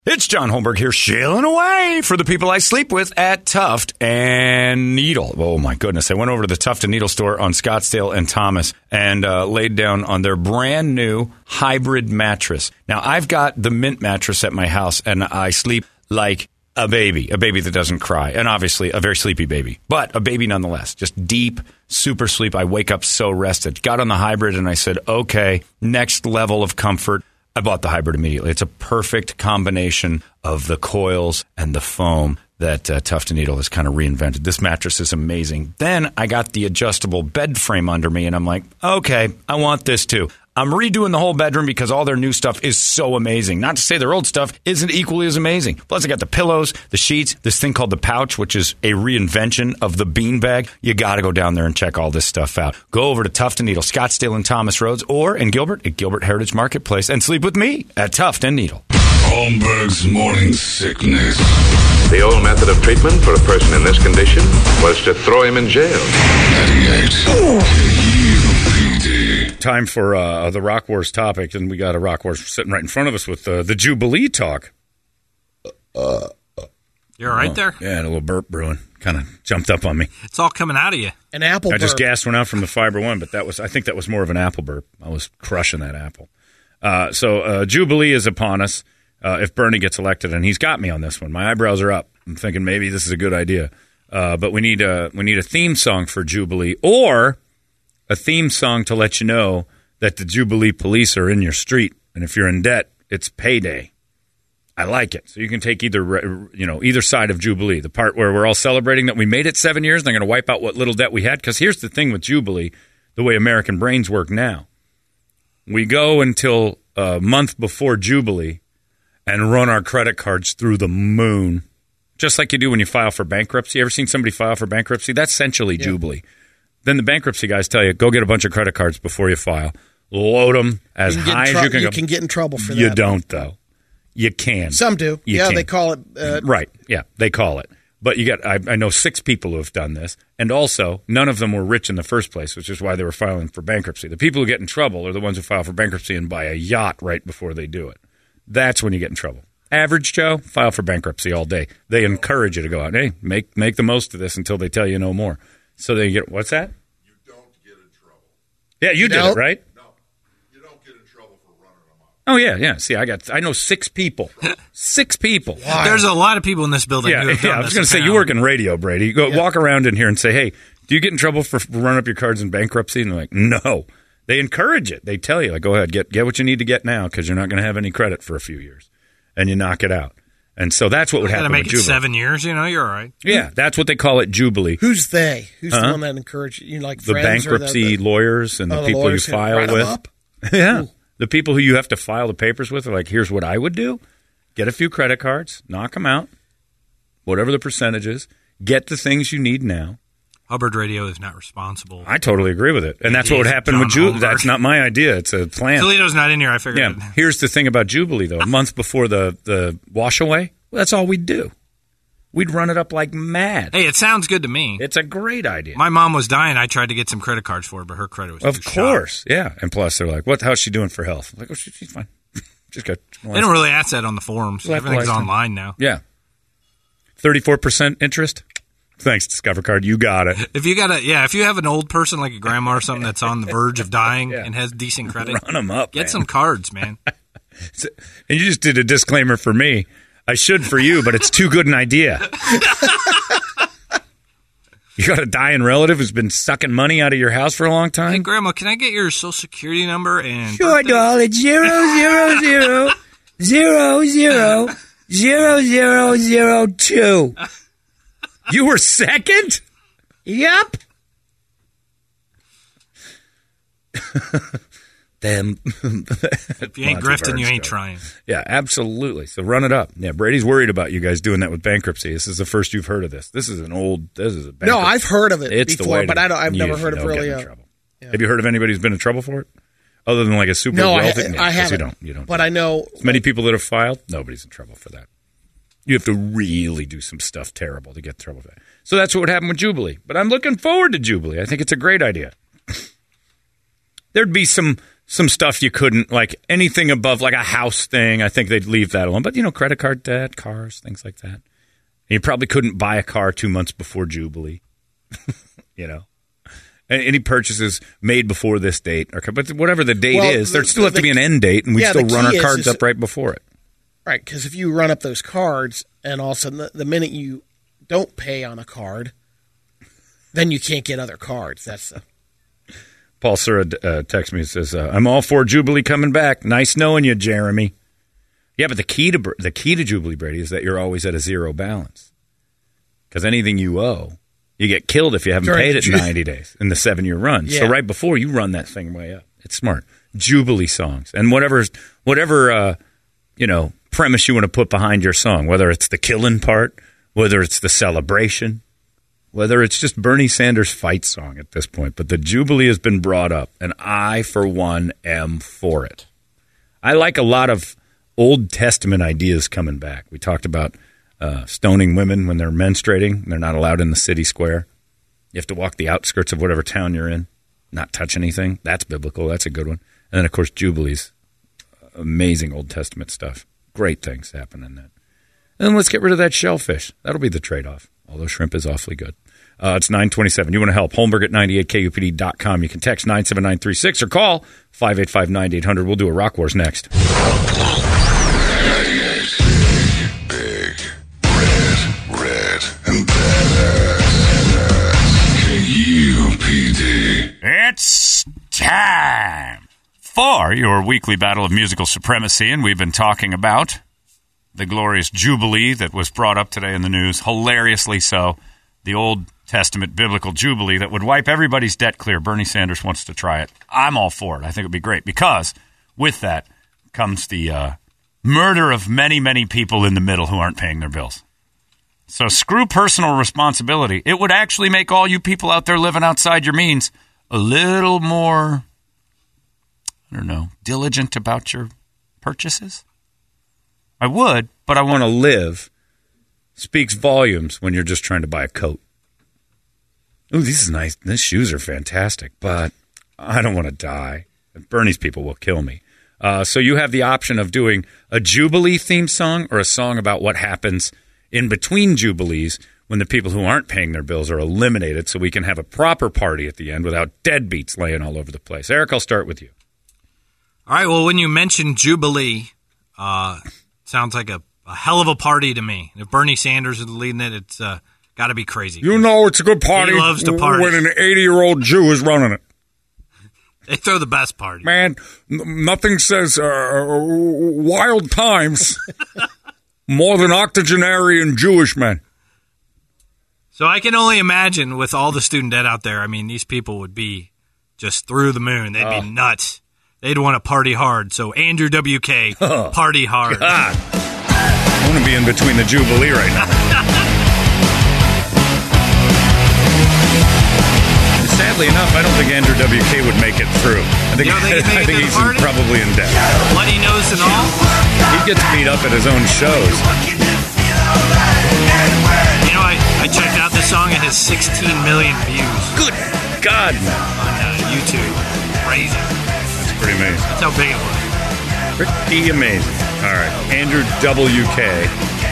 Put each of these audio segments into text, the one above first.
It's John Holmberg here, shailing away for the people I sleep with at Tuft and Needle. Oh, my goodness. I went over to the Tuft and Needle store on Scottsdale and Thomas and laid down on their brand new hybrid mattress. Now, I've got the Mint mattress at my house, and I sleep like a baby that doesn't cry, and obviously a very sleepy baby, but a baby nonetheless. Just deep, super sleep. I wake up so rested. Got on the hybrid, and I said, okay, next level of comfort. I bought the hybrid immediately. It's a perfect combination of the coils and the foam that Tuft & Needle has kind of reinvented. This mattress is amazing. Then I got the adjustable bed frame under me, and I'm like, okay, I want this too. I'm redoing the whole bedroom because all their new stuff is so amazing. Not to say their old stuff isn't equally as amazing. Plus, I got the pillows, the sheets, this thing called the Pouch, which is a reinvention of the beanbag. You got to go down there and check all this stuff out. Go over to Tuft & Needle, Scottsdale and Thomas Roads, or in Gilbert at Gilbert Heritage Marketplace, and sleep with me at Tuft & Needle. Holmberg's Morning Sickness. The old method of treatment for a person in this condition was to throw him in jail. 98. Time for the Rock Wars topic, and we got a Rock Wars sitting right in front of us with the Jubilee talk. You're right there? Yeah, and a little burp brewing. Kind of jumped up on me. It's all coming out of you. An apple burp. I just gassed one out from the Fiber One, but I think that was more of an apple burp. I was crushing that apple. So Jubilee is upon us if Bernie gets elected, and he's got me on this one. My eyebrows are up. I'm thinking maybe this is a good idea. But we need a theme song for Jubilee, or a theme song to let you know that the Jubilee police are in your street, and if you're in debt, it's payday. I like it. So you can take either side of Jubilee, the part where we're all celebrating that we made it 7 years, and they're going to wipe out what little debt we had. Because here's the thing with Jubilee, the way American brains work now. We go until a month before Jubilee and run our credit cards through the moon, just like you do when you file for bankruptcy. Ever seen somebody file for bankruptcy? That's essentially Jubilee. Then the bankruptcy guys tell you, go get a bunch of credit cards before you file. Load them as high as you can go. You can get in trouble for that. You don't, though. You can. Some do. Can. They call it. Right. Yeah, they call it. But you got. I know 6 people who have done this, and also none of them were rich in the first place, which is why they were filing for bankruptcy. The people who get in trouble are the ones who file for bankruptcy and buy a yacht right before they do it. That's when you get in trouble. Average Joe, file for bankruptcy all day. They encourage you to go out. Hey, make the most of this until they tell you no more. So they get. What's that? You don't get in trouble. Yeah, you did it, right? No, you don't get in trouble for running them up. Oh, yeah. See, I know 6 people. 6 people. Wow. There's a lot of people in this building who have done I was going to say, you work in radio, Brady. Walk around in here and say, hey, do you get in trouble for running up your cards in bankruptcy? And they're like, no. They encourage it. They tell you, like, go ahead, get what you need to get now because you're not going to have any credit for a few years. And you knock it out. And so that's what would happen with Jubilee. Make it 7 years, you're all right. Yeah, that's what they call it, Jubilee. Who's they? Who's the one that encouraged you? Like the bankruptcy lawyers and the people you file with. Yeah. Ooh. The people who you have to file the papers with are like, here's what I would do. Get a few credit cards, knock them out, whatever the percentage is, get the things you need now. Hubbard Radio is not responsible. I totally agree with it. And that's what would happen with Jubilee. That's not my idea. It's a plan. Toledo's not in here, I figured. Yeah. Here's the thing about Jubilee, though. A month before the wash away, that's all we'd do. We'd run it up like mad. Hey, it sounds good to me. It's a great idea. My mom was dying. I tried to get some credit cards for her, but her credit was Of course, yeah. And plus, they're like, how's she doing for health? I'm like, she's fine. Just got. They don't really ask that on the forums. Everything's online now. Yeah. 34% interest? Thanks, Discover Card. You got it. If you have an old person like a grandma or something that's on the verge of dying and has decent credit, run them up. Get some cards, man. And you just did a disclaimer for me. I should for you, but it's too good an idea. You got a dying relative who's been sucking money out of your house for a long time? Hey, Grandma, can I get your Social Security number and sure, birthday? doll. It's 0000002. You were second? Yep. Damn. If you ain't grifting, you ain't trying. Yeah, absolutely. So run it up. Yeah, Brady's worried about you guys doing that with bankruptcy. This is the first you've heard of this. This is a bankruptcy. No, I've heard of it it's before, but I've never heard of really. Trouble. Yeah. Have you heard of anybody who's been in trouble for it? Other than like a super wealthy? I haven't. You don't. But I know. As many people that have filed, nobody's in trouble for that. You have to really do some stuff terrible to get in trouble for that. So that's what would happen with Jubilee. But I'm looking forward to Jubilee. I think it's a great idea. There'd be some some stuff you couldn't, like anything above like a house thing, I think they'd leave that alone. But, credit card debt, cars, things like that. And you probably couldn't buy a car 2 months before Jubilee, Any purchases made before this date, but whatever the date is, there still have to be an end date, and we still run our cards up right before it. Right, because if you run up those cards, and all of a sudden the minute you don't pay on a card, then you can't get other cards. That's Paul Sura texts me and says, "I'm all for Jubilee coming back. Nice knowing you, Jeremy." Yeah, but the key to Jubilee, Brady, is that you're always at a zero balance, because anything you owe. You get killed if you haven't paid it in 90 days in the 7-year run. Yeah. So right before you run that thing way up. It's smart. Jubilee songs. And whatever premise you want to put behind your song, whether it's the killing part, whether it's the celebration, whether it's just Bernie Sanders' fight song at this point. But the Jubilee has been brought up, and I, for one, am for it. I like a lot of Old Testament ideas coming back. We talked about stoning women when they're menstruating. They're not allowed in the city square. You have to walk the outskirts of whatever town you're in, not touch anything. That's biblical. That's a good one. And then, of course, Jubilees. Amazing Old Testament stuff. Great things happen in that. And then let's get rid of that shellfish. That'll be the trade-off, although shrimp is awfully good. It's 9:27. You want to help? Holmberg at 98kupd.com. You can text 97936 or call 585-9800. We'll do a Rock Wars next. And KUPD. It's time for your weekly battle of musical supremacy, and we've been talking about the glorious Jubilee that was brought up today in the news, hilariously so, the Old Testament biblical Jubilee that would wipe everybody's debt clear. Bernie Sanders wants to try it. I'm all for it. I think it would be great, because with that comes the murder of many, many people in the middle who aren't paying their bills. So screw personal responsibility. It would actually make all you people out there living outside your means a little more, diligent about your purchases. I would, but I want to live. Speaks volumes when you're just trying to buy a coat. Ooh, this is nice. These shoes are fantastic, but I don't want to die. Bernie's people will kill me. So you have the option of doing a Jubilee theme song or a song about what happens in between Jubilees when the people who aren't paying their bills are eliminated, so we can have a proper party at the end without deadbeats laying all over the place. Eric, I'll start with you. All right, well, when you mentioned Jubilee, sounds like a hell of a party to me. If Bernie Sanders is leading it, it's got to be crazy. It's a good party. He loves to party. When an 80-year-old Jew is running it. They throw the best party. Man, nothing says wild times more than octogenarian Jewish men. So I can only imagine with all the student debt out there, I mean, these people would be just through the moon. They'd be nuts. They'd want to party hard. So Andrew WK, party hard. God. I want to be in between the Jubilee right now. Sadly enough, I don't think Andrew WK would make it through. I think he's probably in debt. Bloody nose and all? He gets beat up at his own shows. You know, I checked out this song. It has 16 million views. Good God. On YouTube. Crazy. That's pretty amazing. That's how big it was. Pretty amazing. All right. Andrew WK.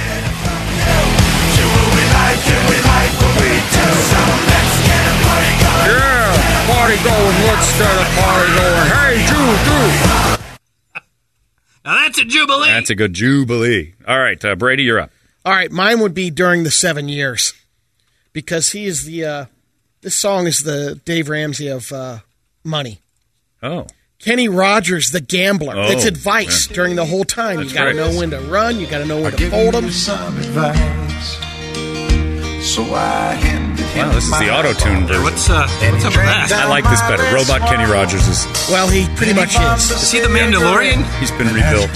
Yeah, party going. Let's get a party going. Hey, Drew. Now that's a Jubilee. That's a good Jubilee. All right, Brady, you're up. All right, mine would be during the 7 years, because he is the. This song is the Dave Ramsey of Money. Oh. Kenny Rogers, the gambler. Oh, it's advice during the whole time. You got to know when to run. You got to know when to fold them. Some advice. So I handed him wow, this is the auto-tune version. What's up with that? I like this better. Robot Kenny Rogers is... Well, he pretty much is. Is he the Mandalorian? He's been rebuilt.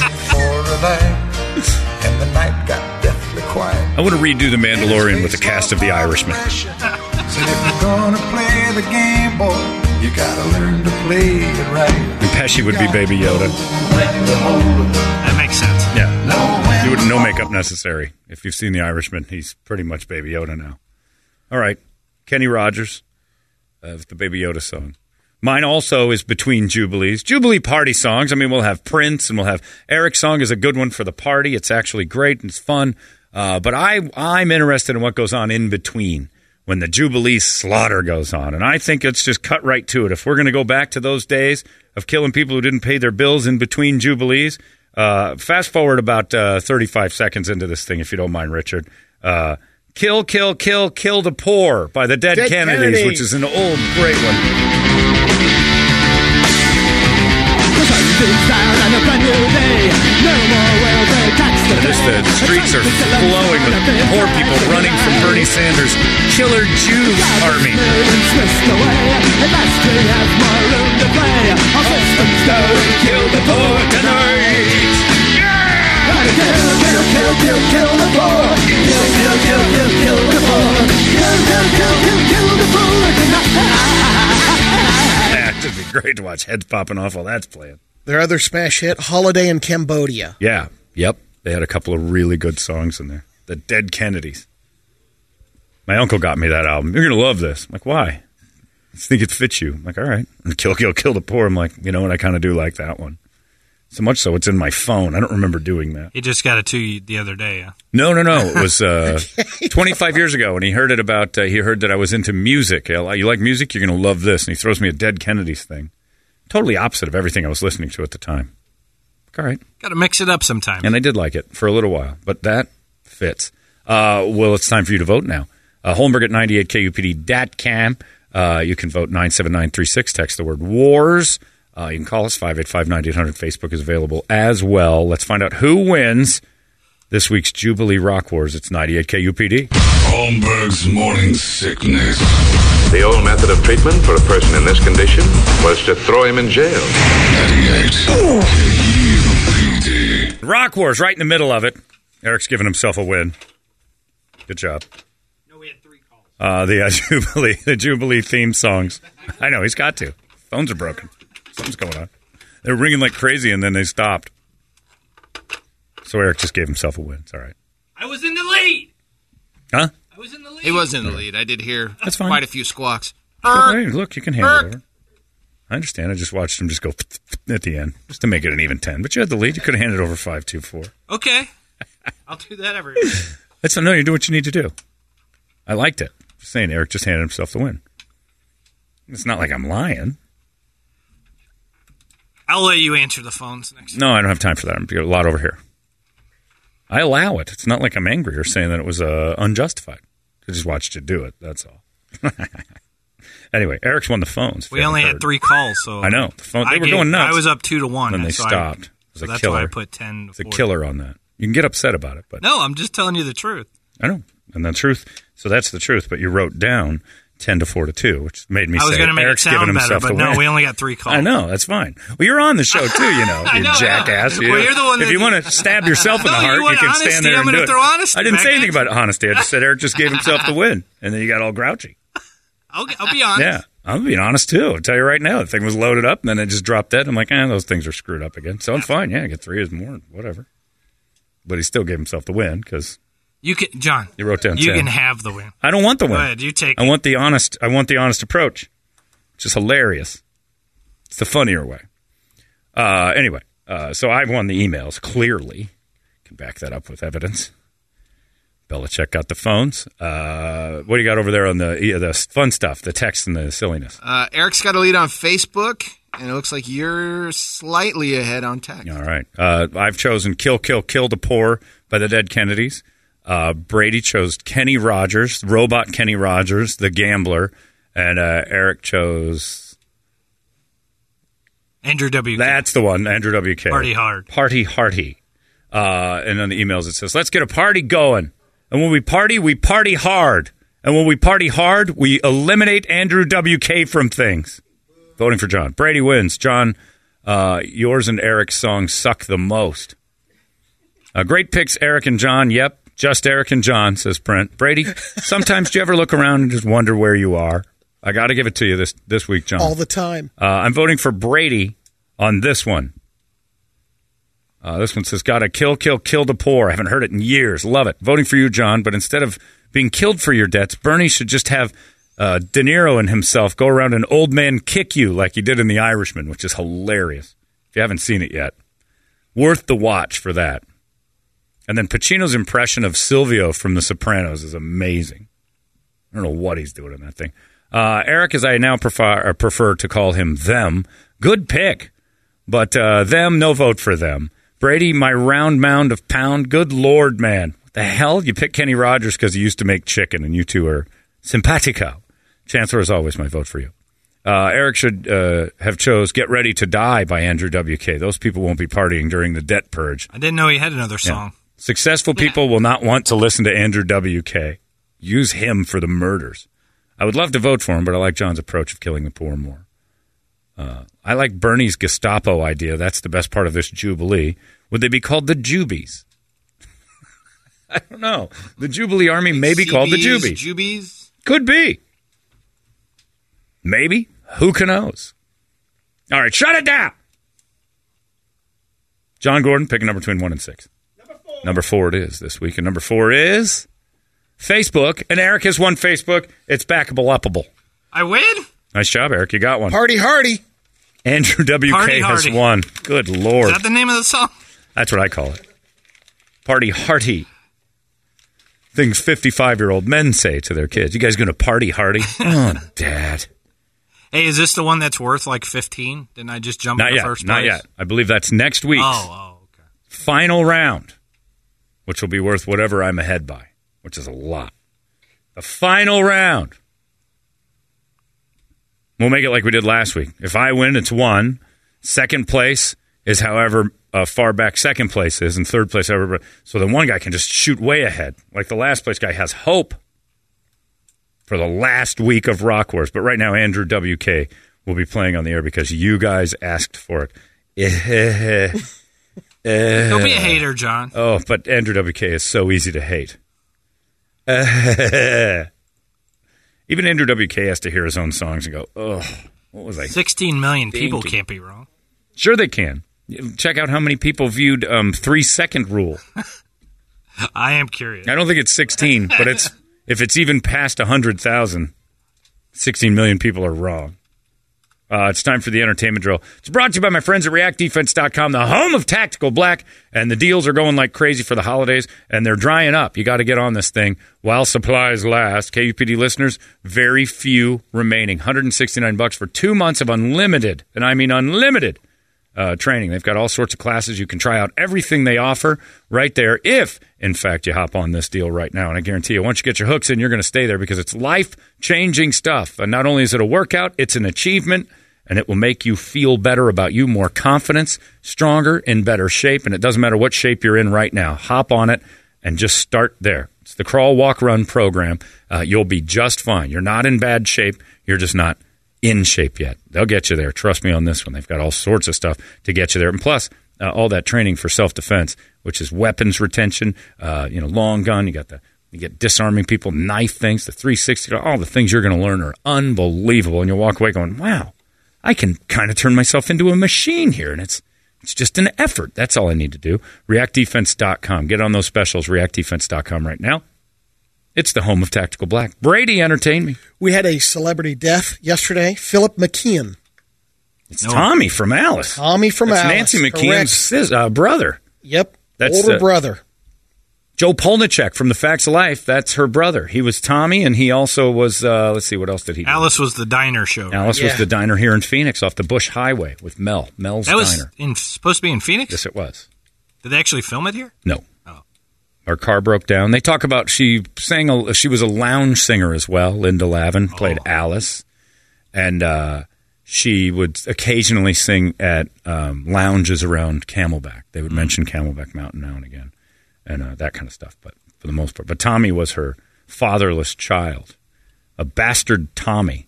And the night got deathly quiet. I want to redo The Mandalorian with the cast of The Irishman. Said if you're gonna play the game, boy, you gotta learn to play it right. And Pesci would be Baby Yoda. That makes sense. Yeah. You wouldn't no makeup necessary. If you've seen The Irishman, he's pretty much Baby Yoda now. All right. Kenny Rogers with the Baby Yoda song. Mine also is between Jubilees. Jubilee party songs. I mean, we'll have Prince and we'll have Eric's song is a good one for the party. It's actually great and it's fun. But I'm interested in what goes on in between when the Jubilee slaughter goes on. And I think it's just cut right to it. If we're going to go back to those days of killing people who didn't pay their bills in between Jubilees, fast forward about 35 seconds into this thing, if you don't mind, Richard. Kill, kill, kill, kill the poor by the Dead Kennedys, which is an old great one. The streets are flowing with poor people running from Bernie Sanders' killer Jew army. Kill the poor tonight. Kill the poor. Kill the poor. Kill the poor tonight. That'd be great to watch heads popping off while that's playing. Their other smash hit, Holiday in Cambodia. Yeah, yep. They had a couple of really good songs in there. The Dead Kennedys. My uncle got me that album. You're going to love this. I'm like, why? I think it fits you. I'm like, all right. And Kill, Kill, Kill the Poor. I'm like, you know what? I kind of do like that one. So much so it's in my phone. I don't remember doing that. He just got it to you the other day, yeah? No. It was 25 years ago, and he heard it about, he heard that I was into music. You like music? You're going to love this. And he throws me a Dead Kennedys thing. Totally opposite of everything I was listening to at the time. All right. Got to mix it up sometime. And I did like it for a little while, but that fits. Well, it's time for you to vote now. Holmberg at 98KUPD.com. You can vote 97936. Text the word WARS. You can call us 585-9800. Facebook is available as well. Let's find out who wins this week's Jubilee Rock Wars. It's 98KUPD. Holmberg's Morning Sickness. The old method of treatment for a person in this condition was to throw him in jail. 98KUPD. Rock Wars, right in the middle of it. Eric's giving himself a win. Good job. No, we had 3 calls. The Jubilee theme songs. I know, he's got to. Phones are broken. Something's going on. They're ringing like crazy, and then they stopped. So Eric just gave himself a win. It's all right. I was in the lead. Huh? I was in the lead. He was in the lead. I did hear That's fine. quite a few squawks. Hey, look, you can hand it over. I understand. I just watched him just go at the end, just to make it an even 10. But you had the lead. You could have handed over 5-2-4. Okay. I'll do that every No, you do what you need to do. I liked it. Just saying, Eric just handed himself the win. It's not like I'm lying. I'll let you answer the phones next time. No, I don't have time for that. I'm got a lot over here. I allow it. It's not like I'm angry or saying that it was unjustified. I just watched you do it. That's all. Anyway, Eric's won the phones. We only had 3 calls, so I know. The phone, they were going nuts. I was up 2-1. Then they so stopped. It was so a that's killer. why I put 10. It's a killer on that. You can get upset about it, but no, I'm just telling you the truth. I know, and the truth. So that's the truth. But you wrote down 10-4-2, which made me I was say going to make Eric's it giving sound better, himself but the no, win. we only got 3 calls. I know, that's fine. Well, you're on the show too, you know, I you know, jackass. yeah. Well, you're the one if that- you want to stab yourself in the No, you heart, you want can honesty, stand there I'm and gonna do it. throw honesty I didn't back say at anything you. about honesty. I just said Eric just gave himself the win, and then you got all grouchy. I'll be honest. Yeah, I'm being honest too. I'll tell you right now, the thing was loaded up, and then it just dropped dead. I'm like, those things are screwed up again. So I'm fine. Yeah, I get 3 is more, whatever. But he still gave himself the win because You can, John. you wrote down You 10. can have the win. I don't want the win. Go ahead, you take I it. want the honest. I want the honest approach. It's just hilarious. It's the funnier way. Anyway, so I've won the emails. Clearly, can back that up with evidence. Belichick got the phones. What do you got over there on the fun stuff, the text and the silliness? Eric's got a lead on Facebook, and it looks like you're slightly ahead on text. All right. I've chosen Kill, Kill, Kill the Poor by the Dead Kennedys. Brady chose Kenny Rogers, Robot Kenny Rogers, The Gambler. And Eric chose... Andrew W. That's the one, Andrew WK. Party hard. Party hearty. And on the emails it says, let's get a party going. And when we party hard. And when we party hard, we eliminate Andrew WK from things. Voting for John. Brady wins. John, yours and Eric's songs suck the most. Great picks, Eric and John. Yep, just Eric and John, says Brent. Brady, sometimes do you ever look around and just wonder where you are? I got to give it to you this week, John. All the time. I'm voting for Brady on this one. This one says, gotta kill the poor. I haven't heard it in years. Love it. Voting for you, John. But instead of being killed for your debts, Bernie should just have De Niro and himself go around and old man kick you like he did in The Irishman, which is hilarious. If you haven't seen it yet, worth the watch for that. And then Pacino's impression of Silvio from The Sopranos is amazing. I don't know what he's doing in that thing. Eric, as I now prefer to call him, them. Good pick. But them, no vote for them. Brady, my round mound of pound. Good Lord, man. What the hell? You picked Kenny Rogers because he used to make chicken, and you two are simpatico. Chancellor is always my vote for you. Eric should have chose Get Ready to Die by Andrew WK. Those people won't be partying during the debt purge. I didn't know he had another song. Yeah. Successful people will not want to listen to Andrew WK. Use him for the murders. I would love to vote for him, but I like John's approach of killing the poor more. I like Bernie's Gestapo idea. That's the best part of this Jubilee. Would they be called the Jubies? I don't know. The Jubilee Army may be called the Jubies. Jubies? Could be. Maybe. Who knows? All right, shut it down. John Gordon, pick a number between 1 and 6. Number 4 it is this week. And number 4 is Facebook. And Eric has won Facebook. It's backable-uppable. I win? Nice job, Eric. You got one. Party hardy. Andrew WK Party has hardy. won. Good Lord. Is that the name of the song? That's what I call it. Party hearty. Things 55-year-old men say to their kids. You guys going to party hardy? Oh, Dad. Hey, is this the one that's worth like 15? Didn't I just jump in the first place? Not yet. I believe that's next week's okay. final round, which will be worth whatever I'm ahead by, which is a lot. The final round. We'll make it like we did last week. If I win, it's 1. Second place is however far back second place is, and third place however. So then one guy can just shoot way ahead. Like the last place guy has hope for the last week of Rock Wars. But right now, Andrew WK will be playing on the air because you guys asked for it. Don't be a hater, John. Oh, but Andrew WK is so easy to hate. Even Andrew WK has to hear his own songs and go, oh, what was I? 16 million people can't be wrong. Sure they can. Check out how many people viewed 3-second Rule. I am curious. I don't think it's 16, but if it's even past 100,000, 16 million people are wrong. It's time for the entertainment drill. It's brought to you by my friends at ReactDefense.com, the home of Tactical Black, and the deals are going like crazy for the holidays, and they're drying up. You got to get on this thing while supplies last. KUPD listeners, very few remaining. $169 for 2 months of unlimited, and I mean unlimited, training. They've got all sorts of classes. You can try out everything they offer right there if, in fact, you hop on this deal right now. And I guarantee you, once you get your hooks in, you're going to stay there because it's life-changing stuff. And not only is it a workout, it's an achievement, and it will make you feel better about you, more confidence, stronger, in better shape. And it doesn't matter what shape you're in right now. Hop on it and just start there. It's the Crawl, Walk, Run program. You'll be just fine. You're not in bad shape. You're just not in shape yet. They'll get you there. Trust me on this one. They've got all sorts of stuff to get you there. And plus, all that training for self-defense, which is weapons retention, long gun. You get disarming people, knife things, the 360, all the things you're going to learn are unbelievable. And you'll walk away going, wow, I can kind of turn myself into a machine here. And it's just an effort. That's all I need to do. ReactDefense.com. Get on those specials, ReactDefense.com right now. It's the home of Tactical Black. Brady, entertain me. We had a celebrity death yesterday. Philip McKeon. It's Tommy from Alice. Tommy from That's Alice. Nancy McKeon's brother. Yep. That's older brother. Joe Polnicek from The Facts of Life. That's her brother. He was Tommy, and he also was, let's see, what else did he do? Alice was the diner show. Alice was the diner here in Phoenix off the Bush Highway with Mel's that was Diner. Supposed to be in Phoenix? Yes, it was. Did they actually film it here? No. Oh. Her car broke down. They talk about she was a lounge singer as well. Linda Lavin played Alice. And she would occasionally sing at lounges around Camelback. They would mention Camelback Mountain now and again. And that kind of stuff, but for the most part. But Tommy was her fatherless child, a bastard Tommy.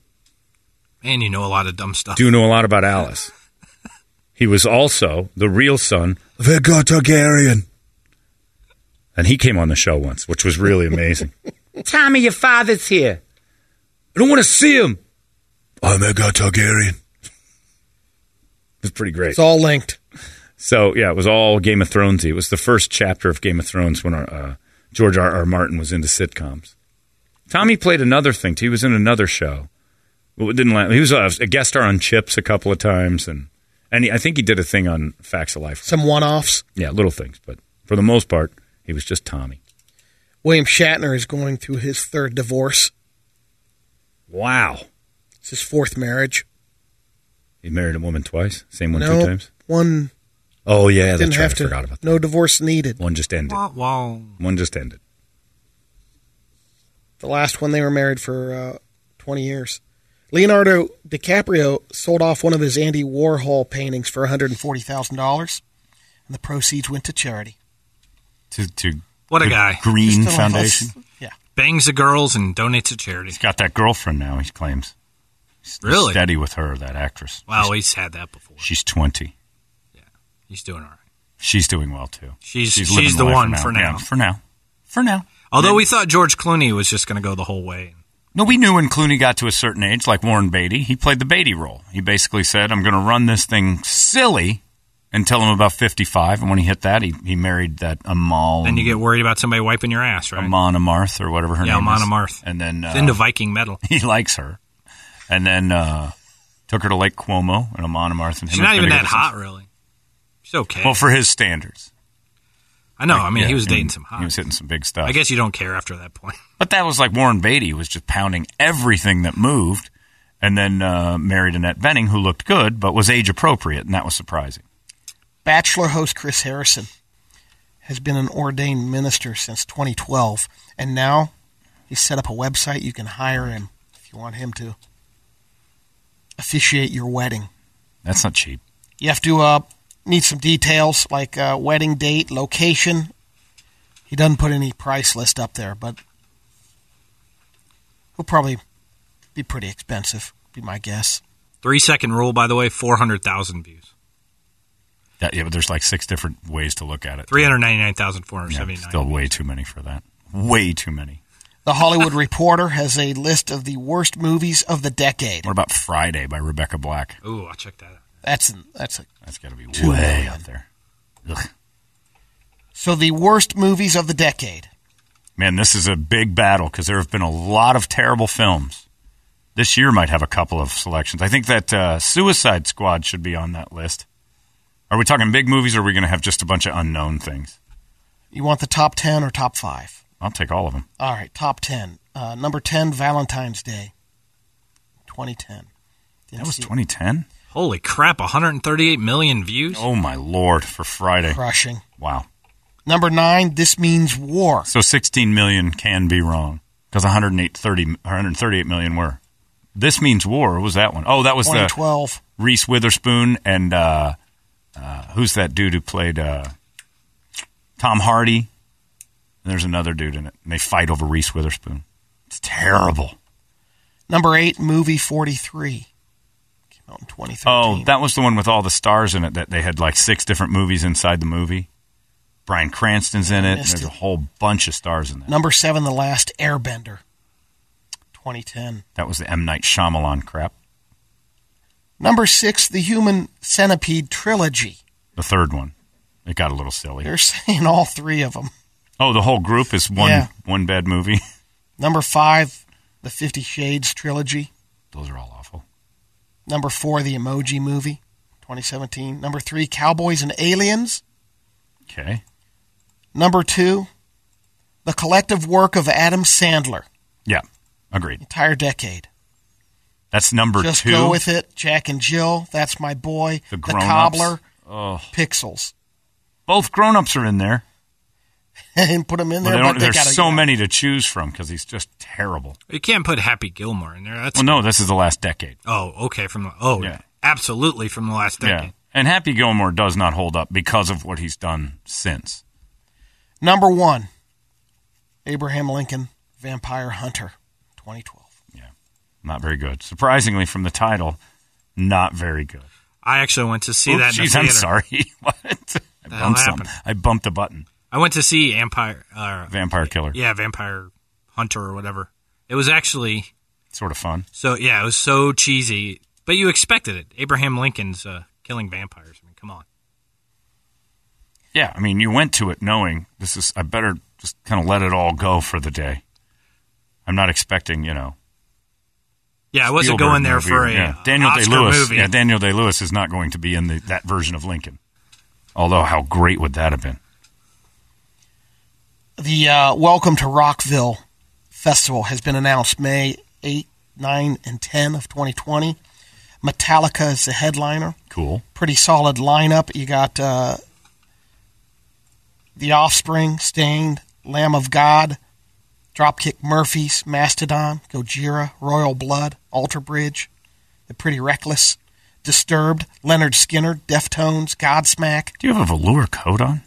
Man, you know a lot of dumb stuff. Do know a lot about Alice. He was also the real son of Aegon Targaryen. And he came on the show once, which was really amazing. Tommy, your father's here. I don't want to see him. I'm Aegon Targaryen. It's pretty great. It's all linked. So, yeah, it was all Game of Thronesy. It was the first chapter of Game of Thrones when George R.R. Martin was into sitcoms. Tommy played another thing. He was in another show. Well, it didn't last. He was a guest star on Chips a couple of times, and I think he did a thing on Facts of Life. Some one-offs. Yeah, little things, but for the most part, he was just Tommy. William Shatner is going through his third divorce. Wow. It's his fourth marriage. He married a woman twice? Same one No, two times? one. Oh, yeah, Didn't that's right. have I to. forgot about that. No divorce needed. One just ended. Wow. One just ended. The last one, they were married for 20 years. Leonardo DiCaprio sold off one of his Andy Warhol paintings for $140,000, and the proceeds went to charity. To What a the guy. Green Still on Foundation. this- Yeah. Bangs the girls and donates to charity. He's got that girlfriend now, he claims. He's Really? steady with her, that actress. Wow, he's had that before. She's 20. He's doing all right. She's doing well, too. She's living the life one for now. Yeah, for now. Although we thought George Clooney was just going to go the whole way. No, we knew when Clooney got to a certain age, like Warren Beatty, he played the Beatty role. He basically said, I'm going to run this thing silly until I'm about 55. And when he hit that, he married that Amal. Then you get worried about somebody wiping your ass, right? Amon Amarth or whatever her Yeah, name Amon is. Amarth. And then He's into Viking metal. he likes her. And then took her to Lake Como and Amon Amarth. And She's him not have even been that together hot, since- really. She's okay. Well, for his standards. I know. I mean, Yeah, he was and dating some hot. He was hitting some big stuff. I guess you don't care after that point. But that was like Warren Beatty was just pounding everything that moved, and then married Annette Bening, who looked good but was age appropriate, and that was surprising. Bachelor host Chris Harrison has been an ordained minister since 2012, and now he's set up a website. You can hire him if you want him to officiate your wedding. That's not cheap. You have to need some details like wedding date, location. He doesn't put any price list up there, but he'll probably be pretty expensive, be my guess. 3-second rule, by the way, 400,000 views. Yeah, but there's like 6 different ways to look at it. 399,479. Yeah, still way too many for that. Way too many. The Hollywood Reporter has a list of the worst movies of the decade. What about Friday by Rebecca Black? Ooh, I'll check that out. That's got to be Too way million. up there. Ugh. So the worst movies of the decade. Man, this is a big battle because there have been a lot of terrible films. This year might have a couple of selections. I think that Suicide Squad should be on that list. Are we talking big movies, or are we going to have just a bunch of unknown things? You want the top 10 or top 5? I'll take all of them. All right, top 10. Number 10, Valentine's Day, 2010. That was 2010? Holy crap, 138 million views? Oh, my Lord, for Friday. Crushing. Wow. Number 9, This Means War. So 16 million can be wrong because 138 million were. This Means War. What was that one? Oh, that was 2012. the Reese Witherspoon and who's that dude who played Tom Hardy? And there's another dude in it, and they fight over Reese Witherspoon. It's terrible. Number 8, Movie 43. Came out in 2013. Oh, that was the one with all the stars in it that they had like 6 different movies inside the movie. Bryan Cranston's in it. And missed there's it. a whole bunch of stars in that. Number 7, The Last Airbender, 2010. That was the M. Night Shyamalan crap. Number 6, The Human Centipede Trilogy. The third one. It got a little silly. They're saying all 3 of them. Oh, the whole group is one bad movie. Number 5, The 50 Shades Trilogy. Those are all awful. Number 4, The Emoji Movie, 2017. Number 3, Cowboys and Aliens. Okay. Number 2, The Collective Work of Adam Sandler. Yeah, agreed. Entire decade. That's number Just 2. go with it. Jack and Jill, That's My Boy, The The Grown-Ups. Cobbler, Oh, Pixels. both grown-ups are in there. And put them in Well, there, they don't- but they there's gotta so go. many to choose from because he's just terrible. You can't put Happy Gilmore in there. That's Well, no, this is the last decade. Oh, okay. Yeah. Absolutely from the last decade. Yeah. And Happy Gilmore does not hold up because of what he's done since. Number 1, Abraham Lincoln, Vampire Hunter, 2012. Not very good. Surprisingly, from the title, not very good. I actually went to see Oops, that in the jeez, theater. I'm sorry. What? I hell bumped happened? something. I bumped the button. I went to see Vampire Killer. Yeah, Vampire Hunter or whatever. It was actually Sort of fun. it was so cheesy, but you expected it. Abraham Lincoln's killing vampires. I mean, come on. Yeah, I mean, you went to it knowing I better just kind of let it all go for the day. I'm not expecting, Yeah, I wasn't Spielberg going there movie. for a Daniel Oscar Day-Lewis. movie. Yeah, Daniel Day-Lewis is not going to be in that version of Lincoln. Although, how great would that have been? The Welcome to Rockville Festival has been announced May 8, 9, and 10 of 2020. Metallica is the headliner. Cool. Pretty solid lineup. You got The Offspring, Stained, Lamb of God, Dropkick Murphys, Mastodon, Gojira, Royal Blood, Alter Bridge, The Pretty Reckless, Disturbed, Leonard Skinner, Deftones, Godsmack. Do you have a velour coat on?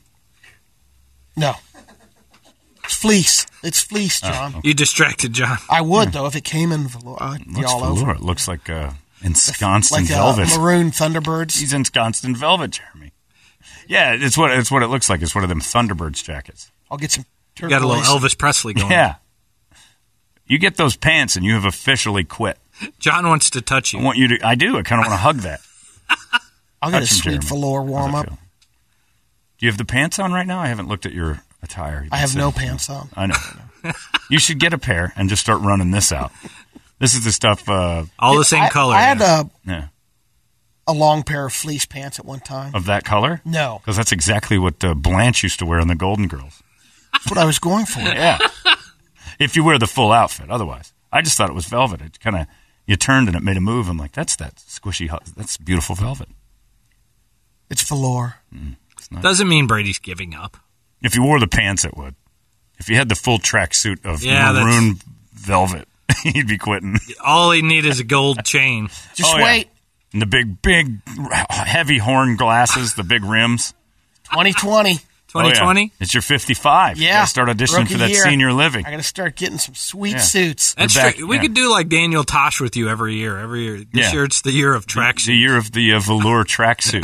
No. It's fleece. It's fleece, John. okay. You distracted John. I would, though, if it came in velour. I'd be What's all velour? over. It looks like ensconced in Like velvet. maroon Thunderbirds. He's ensconced in velvet, Jeremy. Yeah, it's what it looks like. It's one of them Thunderbirds jackets. I'll get some You got a little turquoise. Elvis Presley going. Yeah. You get those pants and you have officially quit. John wants to touch I you. want you to. I do. I kind of want to hug that. I'll get a Touch him, sweet Jeremy. velour How's warm that up. feel? Do you have the pants on right now? I haven't looked at your attire. You've I been have no sitting- pants on. I know. You should get a pair and just start running this out. This is the stuff. All the same color. I had Yeah, a long pair of fleece pants at one time. of that color. No, Because that's exactly what Blanche used to wear in the Golden Girls. that's what I was going for. Yeah. If you wear the full outfit, otherwise, I just thought it was velvet. It kind of you turned and it made a move. I'm like, that's that squishy. That's beautiful velvet. It's velour. It's not. Doesn't mean Brady's giving up. If you wore the pants, it would. If you had the full tracksuit of Yeah, maroon velvet, you'd be quitting. All he need is a gold chain. Just Oh, yeah. wait. And the big, heavy horn glasses, the big rims. 2020. 2020? Oh, yeah. It's your 55. You Yeah. gotta start auditioning Rookie for that year. senior living. I got to start getting some sweet Yeah. suits. That's You're back, true. We yeah. could do like Daniel Tosh with you every year. This Yeah. year it's the year of The tracksuit. year of the velour tracksuit.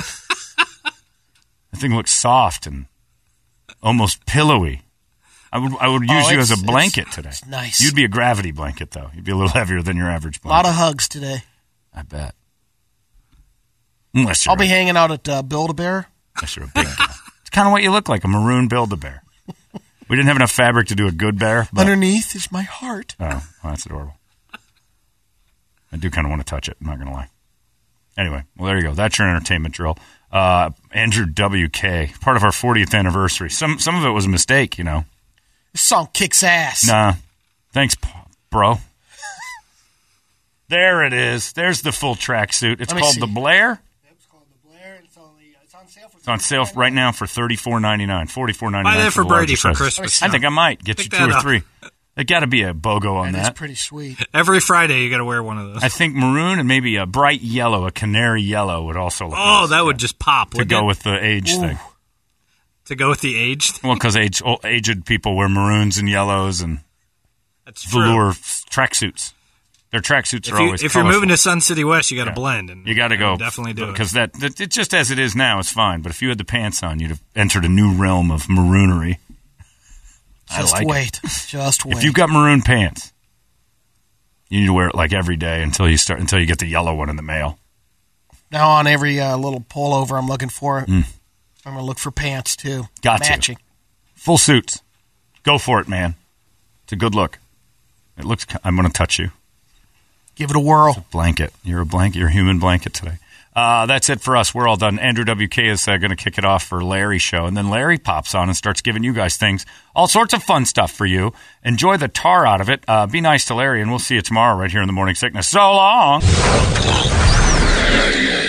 The thing looks soft and almost pillowy. I would use you as a blanket today. It's nice. You'd be a gravity blanket, though. You'd be a little heavier than your average A lot blanket. of hugs today. I bet. Unless you're, I'll be hanging out at Build-A-Bear. unless you're a big guy. It's kind of what you look like, a maroon Build-A-Bear. We didn't have enough fabric to do a good bear. But, Underneath is my heart. oh, well, that's adorable. I do kind of want to touch it. I'm not going to lie. Anyway, well, there you go. That's your entertainment drill. Andrew WK, part of our 40th anniversary. Some of it was a mistake, you know. This song kicks ass. Nah. Thanks, bro. There it is. There's the full tracksuit. It's Let me called see. the Blair. It's called the Blair. It's on sale for It's on sale right now for $34.99, $44.99. Buy that for the Brady larger for size. Christmas. I think I might get Pick you two that or up. three. There got to be a BOGO on That is that. pretty sweet. Every Friday you got to wear one of those. I think maroon and maybe a bright yellow, a canary yellow would also look Oh, nice. that would just pop. to wouldn't go it? with the age thing. To go with the aged. Well, because aged people wear maroons and yellows and That's true. velour tracksuits. Their tracksuits are always If you're colorful. moving to Sun City West, you got to blend. And You got to I go. would definitely do it. Because that it's just as it is now, it's fine. But if you had the pants on, you'd have entered a new realm of maroonery. Just I like wait. Just wait. If you've got maroon pants, you need to wear it like every day until you get the yellow one in the mail. Now on every little pullover I'm looking for, I'm going to look for pants too. Got to. Matching. Full suits. Go for it, man. It's a good look. It looks. I'm going to touch you. Give it a whirl. Blanket. You're a blanket. You're a human blanket today. That's it for us. We're all done. Andrew WK is going to kick it off for Larry's show. And then Larry pops on and starts giving you guys things. All sorts of fun stuff for you. Enjoy the tar out of it. Be nice to Larry, and we'll see you tomorrow right here in the Morning Sickness. So long.